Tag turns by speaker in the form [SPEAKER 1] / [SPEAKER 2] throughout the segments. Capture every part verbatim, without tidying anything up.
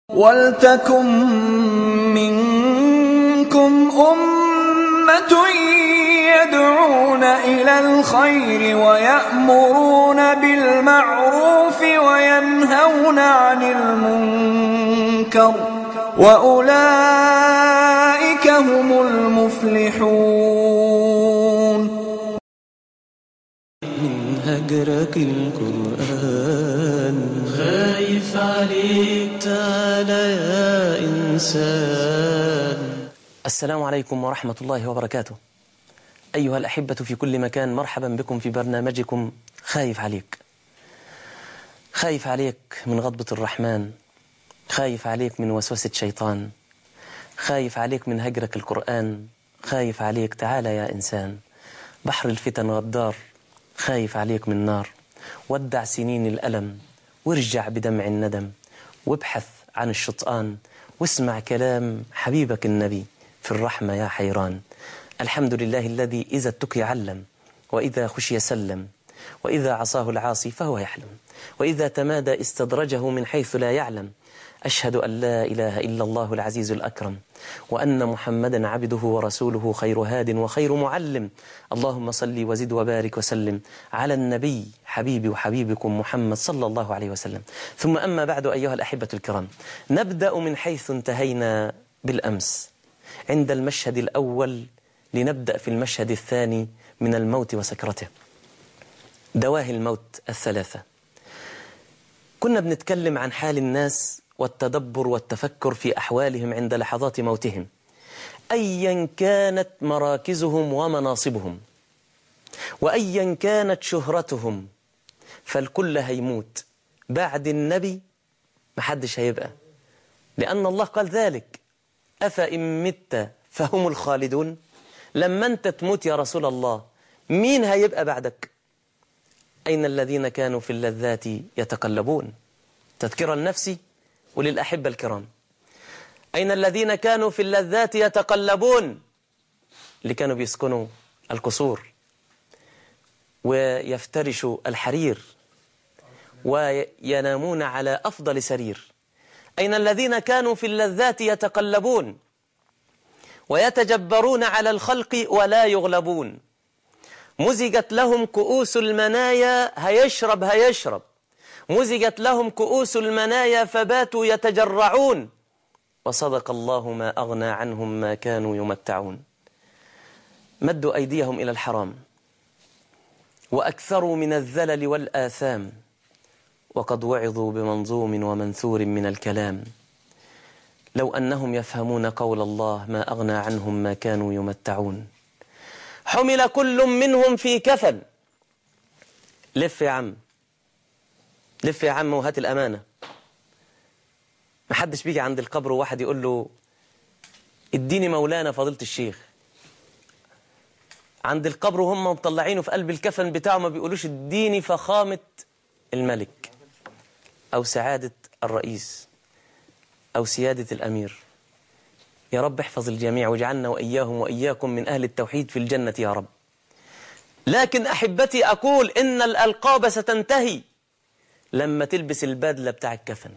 [SPEAKER 1] وَلْتَكُن مِّنكُمْ أُمَّةٌ يَدْعُونَ إِلَى الْخَيْرِ وَيَأْمُرُونَ بِالْمَعْرُوفِ وَيَنْهَوْنَ عَنِ الْمُنكَرِ ۚ وَأُولَٰئِكَ هُمُ الْمُفْلِحُونَ.
[SPEAKER 2] من هجرك القرآن خايف عليك، تعالى يا إنسان.
[SPEAKER 3] السلام عليكم ورحمة الله وبركاته. أيها الأحبة في كل مكان، مرحبا بكم في برنامجكم خايف عليك. خايف عليك من غضبة الرحمن، خايف عليك من وسوسة شيطان، خايف عليك من هجرك القرآن، خايف عليك تعالى يا إنسان. بحر الفتن غدار، خايف عليك من نار. ودع سنين الألم وارجع بدمع الندم، وابحث عن الشطآن واسمع كلام حبيبك النبي في الرحمة يا حيران. الحمد لله الذي إذا اتقي علم، وإذا خشي سلم، وإذا عصاه العاصي فهو يحلم، وإذا تمادى استدرجه من حيث لا يعلم. أشهد أن لا إله إلا الله العزيز الأكرم، وأن محمدا عبده ورسوله، خير هاد وخير معلم. اللهم صل وزد وبارك وسلم على النبي حبيبي وحبيبكم محمد صلى الله عليه وسلم. ثم أما بعد أيها الأحبة الكرام، نبدأ من حيث انتهينا بالأمس عند المشهد الأول، لنبدأ في المشهد الثاني من الموت وسكرته. دواهي الموت الثلاثة. كنا بنتكلم عن حال الناس والتدبر والتفكر في أحوالهم عند لحظات موتهم، أيا كانت مراكزهم ومناصبهم، وأيا كانت شهرتهم، فالكل هيموت. بعد النبي محدش هيبقى، لأن الله قال ذلك: أفإن مت فهم الخالدون. لما أنت تموت يا رسول الله، مين هيبقى بعدك؟ أين الذين كانوا في اللذات يتقلبون؟ تذكر النفس وللأحبة الكرام. أين الذين كانوا في اللذات يتقلبون؟ اللي كانوا بيسكنوا القصور ويفترشوا الحرير وينامون على أفضل سرير. أين الذين كانوا في اللذات يتقلبون ويتجبرون على الخلق ولا يغلبون؟ مزجت لهم كؤوس المنايا، هيشرب هيشرب. مزجت لهم كؤوس المنايا فباتوا يتجرعون، وصدق الله ما أغنى عنهم ما كانوا يمتعون. مدوا أيديهم إلى الحرام وأكثروا من الذلل والآثام، وقد وعظوا بمنظوم ومنثور من الكلام. لو أنهم يفهمون قول الله ما أغنى عنهم ما كانوا يمتعون. حمل كل منهم في كفن. لف يا عم، لف يا عم وهات الأمانة. محدش بيجي عند القبر وواحد يقول له اديني مولانا فضيلة الشيخ. عند القبر وهم مطلعينه في قلب الكفن بتاعه ما بيقولوش اديني فخامة الملك أو سعادة الرئيس أو سيادة الأمير. يا رب احفظ الجميع واجعلنا وإياهم وإياكم من أهل التوحيد في الجنة يا رب. لكن أحبتي أقول إن الألقاب ستنتهي لما تلبس البدلة بتاع الكفن.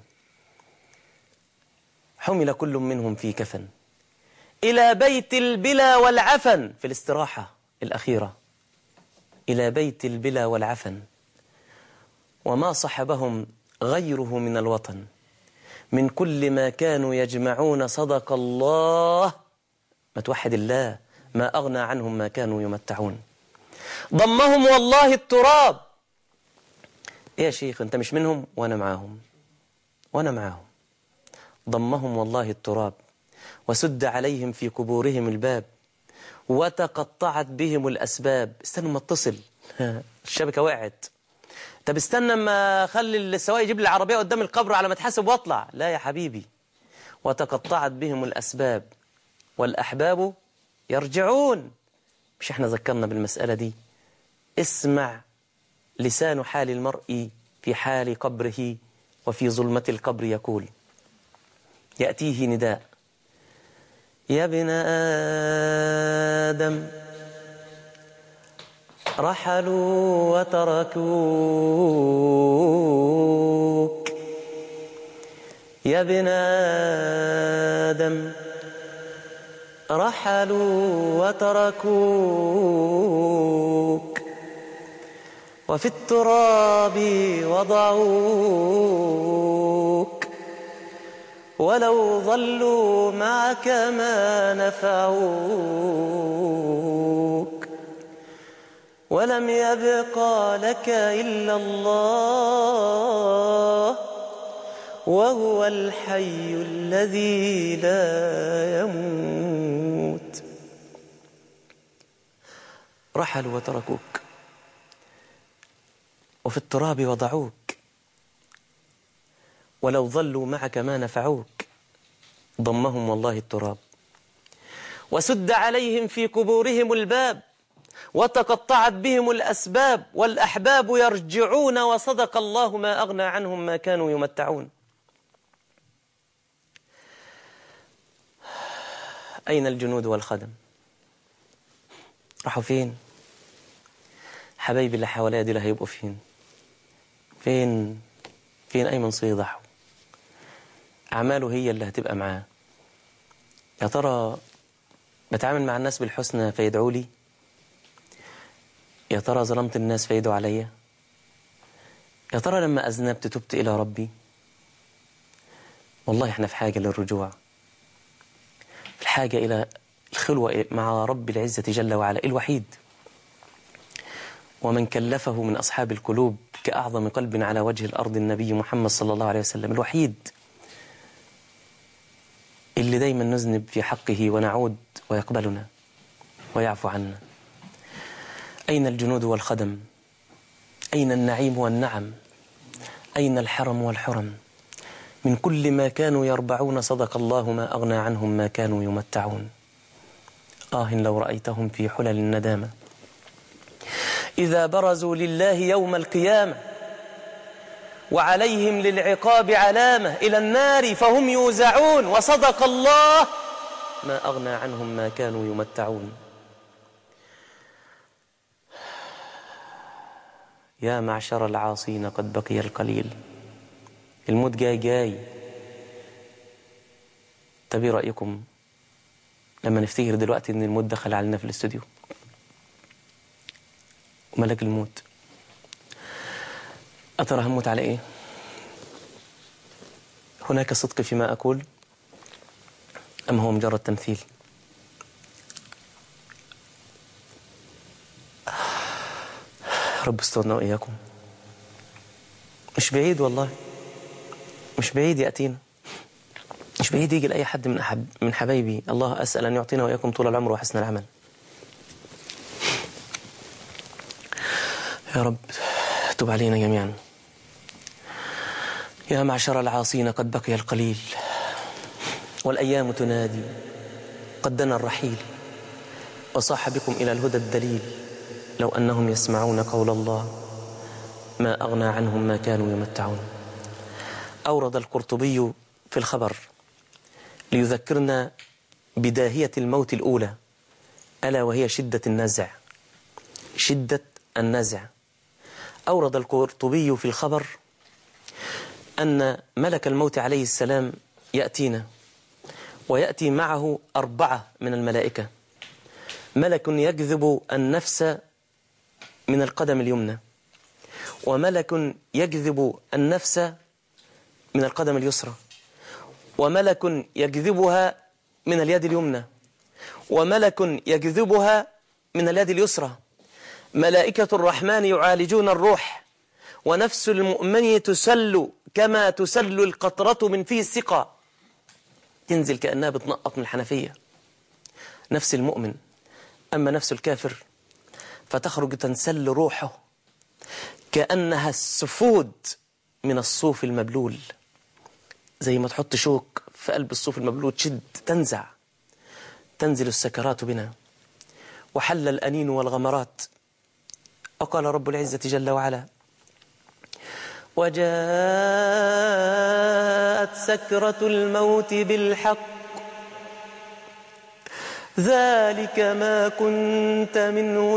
[SPEAKER 3] حمل كل منهم في كفن إلى بيت البلا والعفن، في الاستراحة الأخيرة، إلى بيت البلا والعفن. وما صحبهم غيره من الوطن، من كل ما كانوا يجمعون صدق الله. ما توحد الله، ما أغنى عنهم ما كانوا يمتعون. ضمهم والله التراب. إيه يا شيخ أنت مش منهم؟ وأنا معاهم، وأنا معاهم. ضمهم والله التراب، وسد عليهم في قبورهم الباب، وتقطعت بهم الأسباب. استنى ما اتصل، الشبكة وقعت. طب استنى ما خلي السواق يجيب لي العربية قدام القبر على ما اتحاسب واطلع. لا يا حبيبي. وتقطعت بهم الأسباب والأحباب يرجعون. مش احنا ذكرنا بالمسألة دي؟ اسمع لسان حال المرء في حال قبره وفي ظلمة القبر يقول: يأتيه نداء: يا ابن آدم رحلوا وتركوك، يا ابن آدم رحلوا وتركوك وفي التراب وضعوك ولو ظلوا معك ما نفعوك ولم يبق لك إلا الله وهو الحي الذي لا يموت. رحلوا وتركوك وفي التراب وضعوك ولو ظلوا معك ما نفعوك ضمهم والله التراب وسد عليهم في قبورهم الباب وتقطعت بهم الأسباب والأحباب يرجعون وصدق الله ما أغنى عنهم ما كانوا يمتعون. أين الجنود والخدم؟ راحوا فين؟ حبايبي اللي حواليا دي اللي هيبقوا فين؟ فين فين أيمن صيدح؟ أعماله هي اللي هتبقى معاه. يا ترى بتعامل مع الناس بالحسنى فيدعوا لي؟ يا ترى ظلمت الناس فيدعوا عليا؟ يا ترى لما أذنبت تبت إلى ربي؟ والله احنا في حاجة للرجوع، في حاجة إلى الخلوة مع رب العزة جل وعلا الوحيد، ومن كلفه من أصحاب القلوب كأعظم قلب على وجه الأرض النبي محمد صلى الله عليه وسلم، الوحيد اللي دايما نذنب في حقه ونعود ويقبلنا ويعفو عنا. أين الجنود والخدم؟ أين النعيم والنعم؟ أين الحرم والحرم؟ من كل ما كانوا يربعون صدق الله ما أغنى عنهم ما كانوا يمتعون. آه لو رأيتهم في حلل الندامة إذا برزوا لله يوم القيامة وعليهم للعقاب علامة إلى النار فهم يوزعون وصدق الله ما أغنى عنهم ما كانوا يمتعون. يا معشر العاصين قد بقي القليل، الموت جاي جاي. طب ايه رأيكم لما نفتكر دلوقتي ان الموت دخل علينا في الاستوديو وملك الموت؟ أترى هموت على ايه؟ هناك صدق فيما أقول أم هو مجرد تمثيل؟ رب استرنا وإياكم. مش بعيد والله، مش بعيد يأتينا، مش بعيد يجي لأي حد من أحب من حبايبي. الله أسأل أن يعطينا وإياكم طول العمر وحسن العمل. يا رب تب علينا جميعا. يا معشر العاصين قد بقي القليل والأيام تنادي قد دنا الرحيل وصاح بكم إلى الهدى الدليل لو أنهم يسمعون قول الله ما أغنى عنهم ما كانوا يمتعون. أورد القرطبي في الخبر ليذكرنا بداهية الموت الأولى ألا وهي شدة النزع. شدة النزع. أورد القرطبي في الخبر أن ملك الموت عليه السلام يأتينا ويأتي معه أربعة من الملائكة. ملك يجذب النفس من القدم اليمنى، وملك يجذب النفس من القدم اليسرى، وملك يجذبها من اليد اليمنى، وملك يجذبها من اليد اليسرى. ملائكة الرحمن يعالجون الروح، ونفس المؤمن تسل كما تسل القطرة من فيه السقى، تنزل كأنها بتنقط من الحنفية. نفس المؤمن. أما نفس الكافر فتخرج تنسل روحه كأنها السفود من الصوف المبلول، زي ما تحط شوك في قلب الصوف المبلول تشد تنزع. تنزل السكرات بنا وحل الأنين والغمرات. وقال رب العزة جل وعلا وجاءت سكرة الموت بالحق ذلك ما كنت منه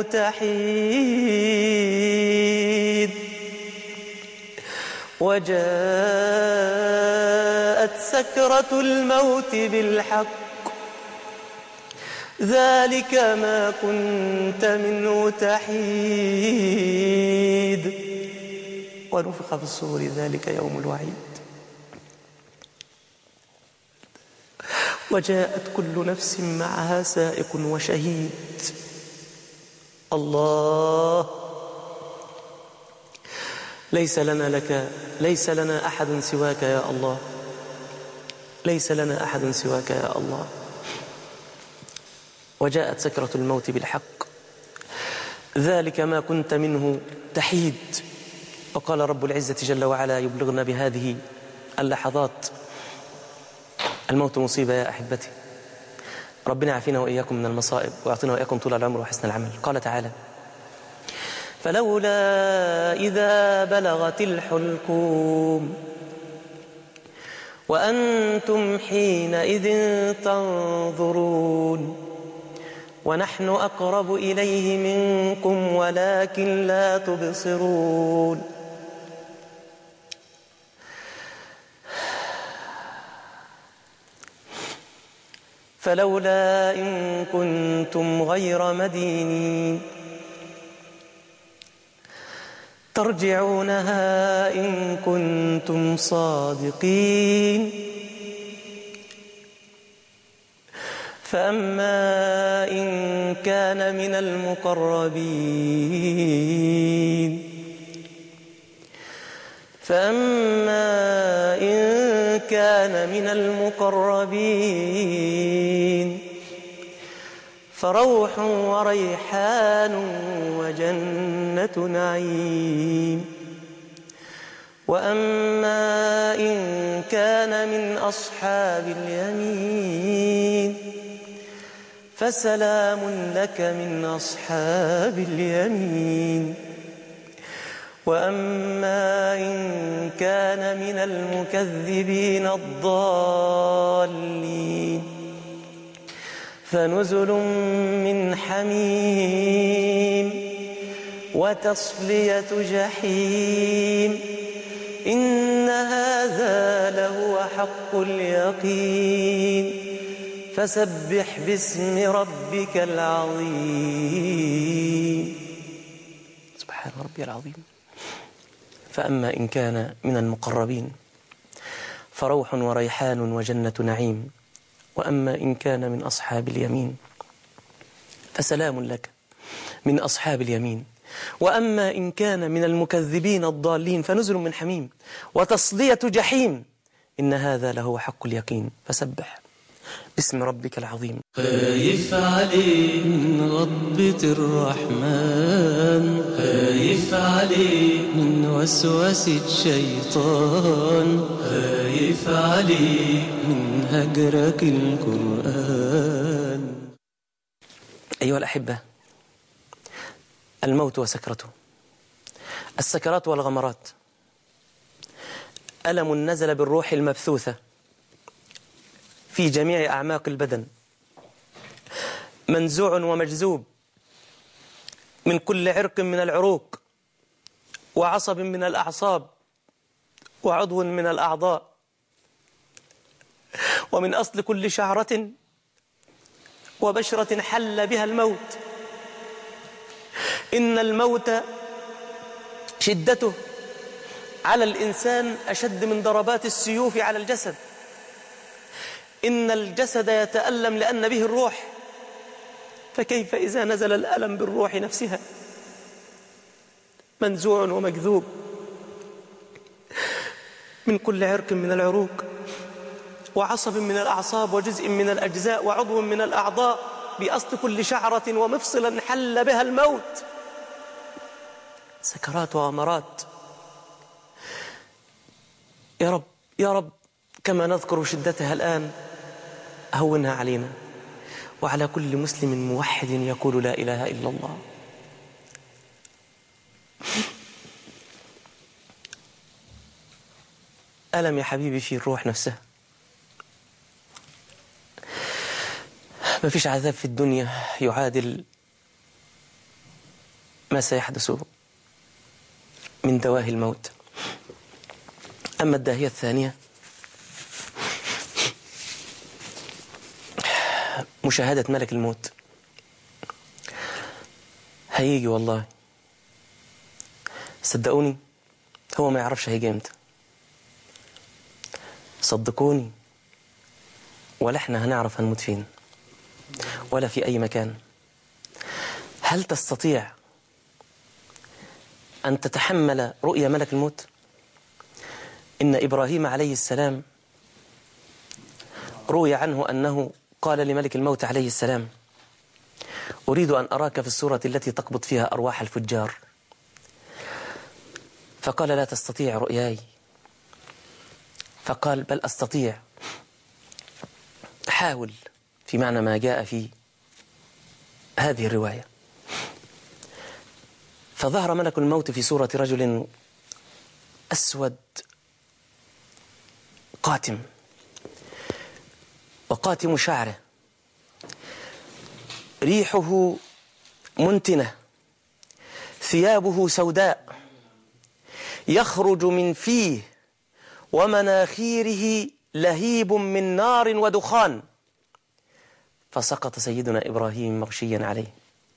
[SPEAKER 3] تحيد وجاءت
[SPEAKER 2] وجاءت سكرة الموت بالحق ذلك ما كنت منه تحيد ونفخ في الصور ذلك يوم الوعيد وجاءت كل نفس معها سائق وشهيد. الله ليس لنا لك ليس لنا أحد سواك يا الله، ليس لنا أحد سواك يا الله. وجاءت سكرة الموت بالحق ذلك ما كنت منه تحيد. وقال رب العزة جل وعلا يبلغنا بهذه اللحظات الموت مصيبة يا أحبتي، ربنا يعافينا وإياكم من المصائب ويعطينا وإياكم طول العمر وحسن العمل. قال تعالى فلولا إذا بلغت الحلقوم وأنتم حينئذ تنظرون ونحن أقرب إليه منكم ولكن لا تبصرون. فلولا إن كنتم غير مدينين ترجعونها إن كنتم صادقين فأما إن كان من المقربين فأما إن كان من المقربين فروح وريحان وجنة نعيم وأما إن كان من أصحاب اليمين فسلام لك من أصحاب اليمين وأما إن كان من المكذبين الضالين فنزل من حميم وتصلية جحيم إن هذا لهو حق اليقين فسبح باسم ربك العظيم. سبحان ربي العظيم. فأما إن كان من المقربين فروح وريحان وجنة نعيم وأما إن كان من أصحاب اليمين فسلام لك من أصحاب اليمين وأما إن كان من المكذبين الضالين فنزل من حميم وتصلية جحيم إن هذا لهو حق اليقين فسبح باسم ربك العظيم. خايف عليه من غضبة الرحمن، خايف عليه من وسوسة الشيطان، خايف عليه من هجرك القرآن.
[SPEAKER 3] أيها الأحبة، الموت وسكرته، السكرات والغمرات ألم نزل بالروح المبثوثة في جميع أعماق البدن، منزوع ومجذوب من كل عرق من العروق وعصب من الأعصاب وعضو من الأعضاء ومن أصل كل شعرة وبشرة حل بها الموت. إن الموت شدته على الإنسان أشد من ضربات السيوف على الجسد. إن الجسد يتألم لأن به الروح، فكيف إذا نزل الألم بالروح نفسها؟ منزوع ومكذوب من كل عرق من العروق وعصب من الأعصاب وجزء من الأجزاء وعضو من الأعضاء بأصل كل شعرة ومفصلا حل بها الموت. سكرات وغمرات. يا رب يا رب، كما نذكر شدتها الآن هونها علينا وعلى كل مسلم موحد يقول لا إله إلا الله. ألم يا حبيبي في الروح نفسها. ما فيش عذاب في الدنيا يعادل ما سيحدث من دواهي الموت. أما الداهية الثانية
[SPEAKER 2] مشاهدة ملك الموت. هيجي والله، صدقوني هو ما يعرفش هيجي امتى، صدقوني ولا احنا هنعرف هنموت فين ولا في أي مكان. هل تستطيع أن تتحمل رؤيا ملك الموت؟ إن إبراهيم عليه السلام روي عنه أنه قال لملك الموت عليه السلام: أريد أن أراك في الصورة التي تقبض فيها أرواح الفجار. فقال: لا تستطيع رؤياي. فقال: بل أستطيع، حاول، في معنى ما جاء في هذه الرواية. فظهر ملك الموت في صورة رجل أسود قاتم، وقاتم شعره، ريحه منتنة، ثيابه سوداء، يخرج من فيه ومناخيره لهيب من نار ودخان. فسقط سيدنا إبراهيم مغشيا عليه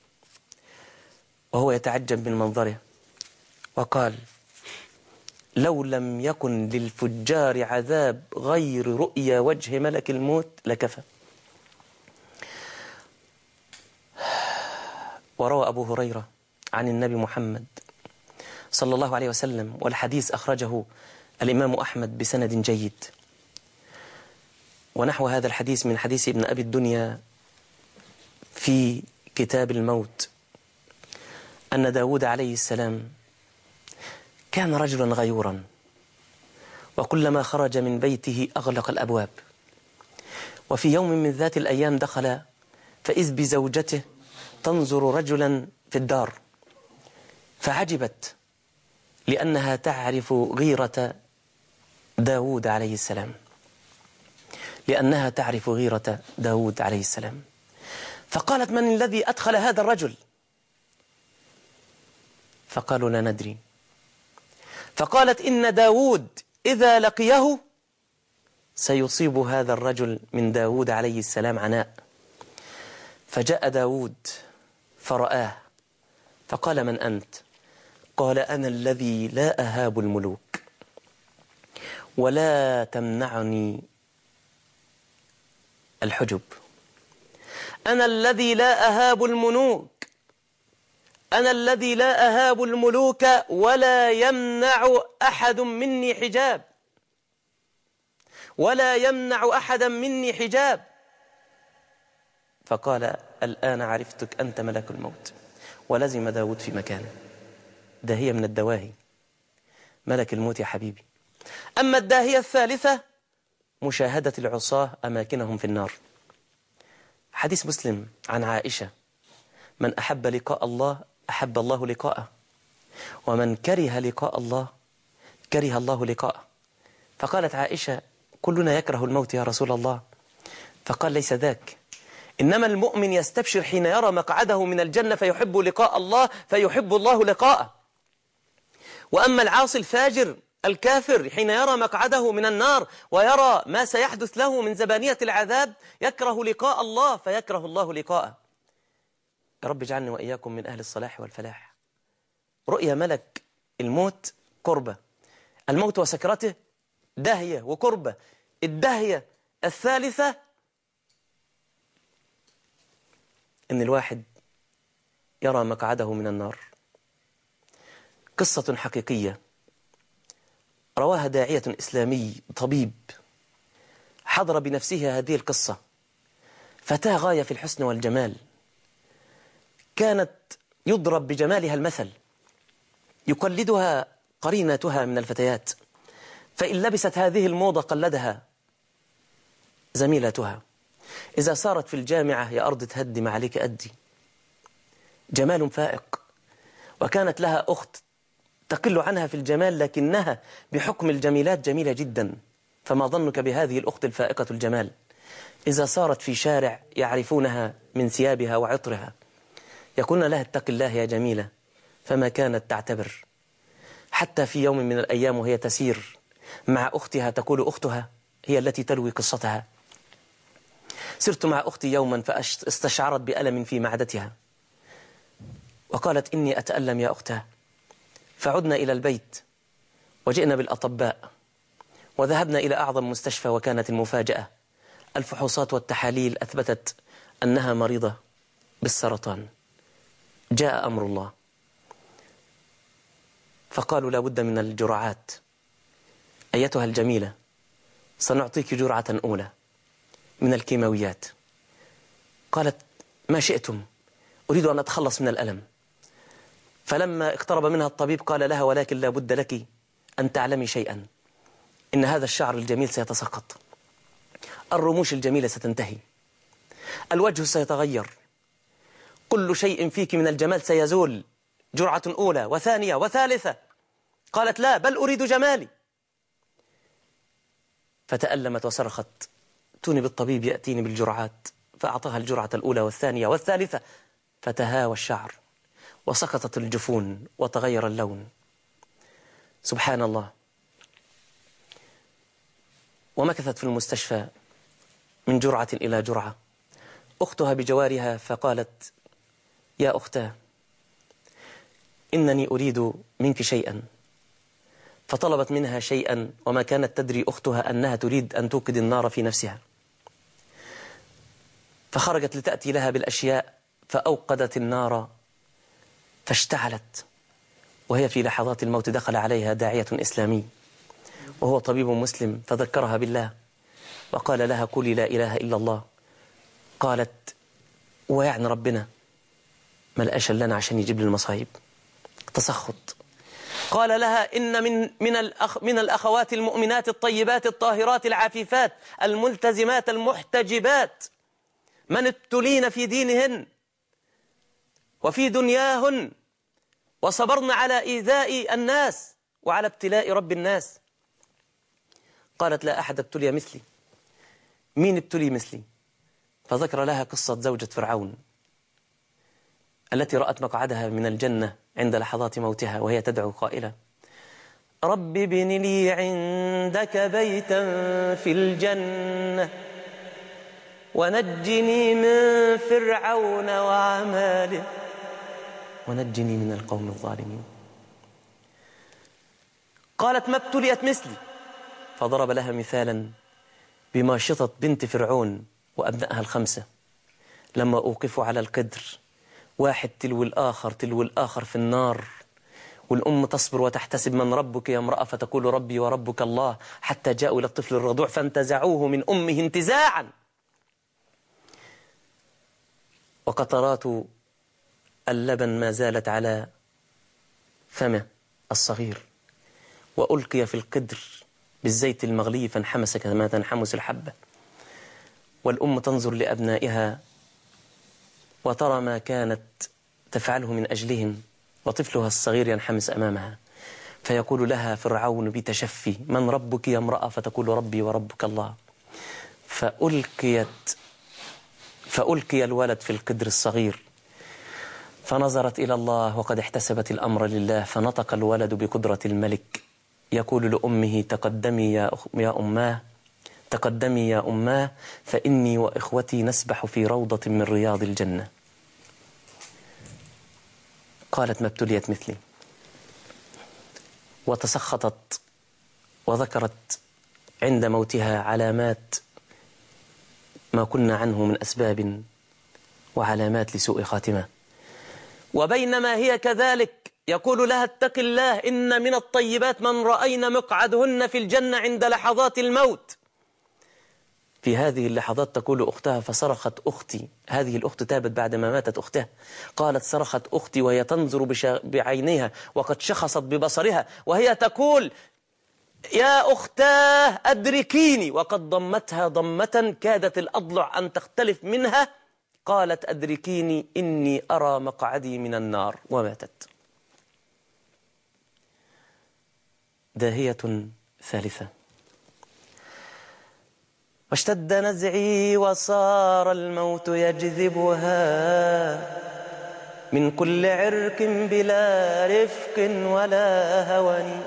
[SPEAKER 2] وهو يتعجب من منظره، وقال: لو لم يكن للفجار عذاب غير رؤيا وجه ملك الموت لكفى. وروى أبو هريرة عن النبي محمد صلى الله عليه وسلم، والحديث أخرجه الإمام أحمد بسند جيد، ونحو هذا الحديث من حديث ابن أبي الدنيا في كتاب الموت، أن داود عليه السلام كان رجلا غيورا، وكلما خرج من بيته أغلق الأبواب. وفي يوم من ذات الأيام دخل فإذ بزوجته تنظر رجلا في الدار، فعجبت لأنها تعرف غيرة داود عليه السلام لأنها تعرف غيرة داود عليه السلام فقالت: من الذي أدخل هذا الرجل؟ فقالوا: لا ندري. فقالت: إن داود إذا لقيه سيصيب هذا الرجل من داود عليه السلام عناء. فجاء داود فرآه فقال: من أنت؟ قال: أنا الذي لا أهاب الملوك ولا تمنعني الحجب، أنا الذي لا أهاب الملوك أنا الذي لا أهاب الملوك ولا يمنع أحد مني حجاب ولا يمنع أحدا مني حجاب. فقال: الآن عرفتك أنت ملك الموت. ولزم داود في مكانه. داهية من الدواهي ملك الموت يا حبيبي. أما الداهية الثالثة مشاهدة العصاة أماكنهم في النار. حديث مسلم عن عائشة: من أحب لقاء الله أحب الله لقاءه، ومن كره لقاء الله كره الله لقاءه. فقالت عائشة: كلنا يكره الموت يا رسول الله. فقال: ليس ذاك، إنما المؤمن يستبشر حين يرى مقعده من الجنة فيحب لقاء الله فيحب الله لقاءه، وأما العاصي الفاجر الكافر حين يرى مقعده من النار ويرى ما سيحدث له من زبانية العذاب يكره لقاء الله فيكره الله لقاءه. يا رب اجعلني وإياكم من أهل الصلاح والفلاح. رؤيا ملك الموت قربة، الموت وسكرته داهية وقربة. الداهية الثالثة إن الواحد يرى مقعده من النار. قصة حقيقية رواها داعية إسلامي طبيب، حضر بنفسه هذه القصة. فتاة غاية في الحسن والجمال، كانت يضرب بجمالها المثل، يقلدها قرينتها من الفتيات، فإن لبست هذه الموضة قلدها زميلتها. إذا صارت في الجامعة يا أرض تهدي ما عليك أدي. جمال فائق. وكانت لها أخت تقل عنها في الجمال لكنها بحكم الجميلات جميلة جدا، فما ظنك بهذه الأخت الفائقة الجمال؟ إذا صارت في شارع يعرفونها من ثيابها وعطرها يقولون لها: اتق الله يا جميلة، فما كانت تعتبر. حتى في يوم من الأيام وهي تسير مع أختها تقول أختها هي التي تروي قصتها: سرت مع أختي يوما فاستشعرت بألم في معدتها وقالت إني أتألم يا أختها. فعدنا إلى البيت وجئنا بالأطباء وذهبنا إلى أعظم مستشفى، وكانت المفاجأة الفحوصات والتحاليل أثبتت أنها مريضة بالسرطان. جاء أمر الله فقالوا لا بد من الجرعات. أيتها الجميلة، سنعطيك جرعة أولى من الكيماويات. قالت ما شئتم، أريد أن أتخلص من الألم. فلما اقترب منها الطبيب قال لها ولكن لا بد لك أن تعلمي شيئا، إن هذا الشعر الجميل سيتساقط، الرموش الجميلة ستنتهي، الوجه سيتغير، كل شيء فيك من الجمال سيزول. جرعة أولى وثانية وثالثة. قالت لا، بل أريد جمالي. فتألمت وصرخت توني بالطبيب يأتيني بالجرعات. فأعطاها الجرعة الأولى والثانية والثالثة، فتهاوى الشعر وسقطت الجفون وتغير اللون. سبحان الله. ومكثت في المستشفى من جرعة إلى جرعة. أختها بجوارها فقالت يا أختاه إنني أريد منك شيئا. فطلبت منها شيئا وما كانت تدري أختها أنها تريد أن توقد النار في نفسها. فخرجت لتأتي لها بالأشياء فأوقدت النار فاشتعلت. وهي في لحظات الموت دخل عليها داعية إسلامي وهو طبيب مسلم فذكرها بالله وقال لها قولي لا إله إلا الله. قالت ويعني ربنا ما لقاش لنا عشان يجيب لي المصايب. تسخط. قال لها إن من من الأخ من الأخوات المؤمنات الطيبات الطاهرات العفيفات الملتزمات المحتجبات من ابتلين في دينهن وفي دنياهن وصبرن على إيذاء الناس وعلى ابتلاء رب الناس. قالت لا أحد ابتلي مثلي. مين ابتلي مثلي؟ فذكر لها قصة زوجة فرعون التي رأت مقعدها من الجنة عند لحظات موتها وهي تدعو قائلة رب ابن لي عندك بيتا في الجنة ونجني من فرعون وعماله ونجني من القوم الظالمين. قالت ما ابتليت مثلي. فضرب لها مثالا بماشطة بنت فرعون وأبنائها الخمسة لما أوقفوا على القدر واحد تلو الآخر تلو الآخر في النار، والأم تصبر وتحتسب من ربك يا امرأة فتقول ربي وربك الله، حتى جاءوا إلى الطفل الرضوع فانتزعوه من أمه انتزاعا، وقطرات اللبن ما زالت على فمه الصغير، وألقي في القدر بالزيت المغلي فانحمس كما تنحمس الحبة. والأم تنظر لأبنائها وترى ما كانت تفعله من أجلهم، وطفلها الصغير ينحمس أمامها، فيقول لها فرعون بتشفي من ربك يا امرأة فتقول ربي وربك الله. فألقيت فألقي الولد في القدر الصغير، فنظرت إلى الله وقد احتسبت الأمر لله، فنطق الولد بقدرة الملك يقول لأمه تقدمي يا, يا أماه تقدمي يا أماه فإني وإخوتي نسبح في روضة من رياض الجنة. قالت ما ابتليت مثلي، وتسخطت وذكرت عند موتها علامات ما كنا عنه من أسباب وعلامات لسوء خاتمة. وبينما هي كذلك يقول لها اتق الله إن من الطيبات من رأينا مقعدهن في الجنة عند لحظات الموت. في هذه اللحظات تقول أختها فصرخت أختي، هذه الأخت تابت بعدما ماتت أختها، قالت صرخت أختي وهي تنظر بعينيها وقد شخصت ببصرها وهي تقول يا أختاه أدركيني، وقد ضمتها ضمة كادت الأضلع أن تختلف منها. قالت أدركيني إني أرى مقعدي من النار، وماتت. داهية ثالثة واشتد نزعي وصار الموت يجذبها من كل عرق بلا رفق ولا هوان.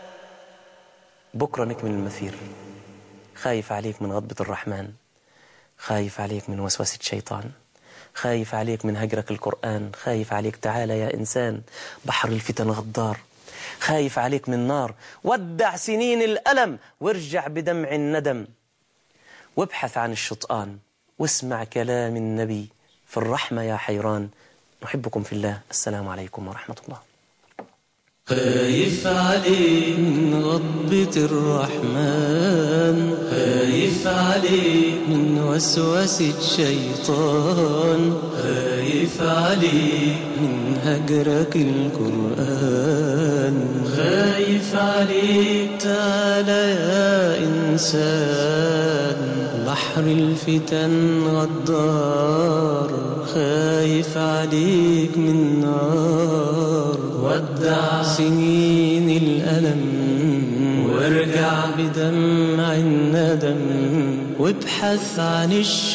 [SPEAKER 2] بكرة نكمل المسير، خايف عليك من غضبة الرحمن، خايف عليك من وسوسة الشيطان، خايف عليك من هجرك القرآن، خايف عليك. تعالى يا إنسان، بحر الفتن غدار، خايف عليك من نار. ودع سنين الألم وارجع بدمع الندم، وابحث عن الشطآن واسمع كلام النبي في الرحمة يا حيران. نحبكم في الله. السلام عليكم ورحمة الله.
[SPEAKER 3] خايف عليك من غضبة الرحمن، خايف عليك من وسوسة الشيطان، خايف عليك من هجرك القرآن، خايف عليك. تعالى يا إنسان، بحر الفتن غدار، خايف عليك من نار. ودع سنين الألم وارجع بدمع الندم، وابحث عن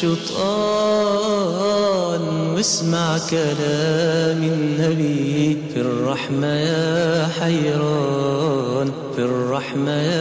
[SPEAKER 3] الشطآن واسمع كلام النبي في الرحمة يا حيران، في الرحمة يا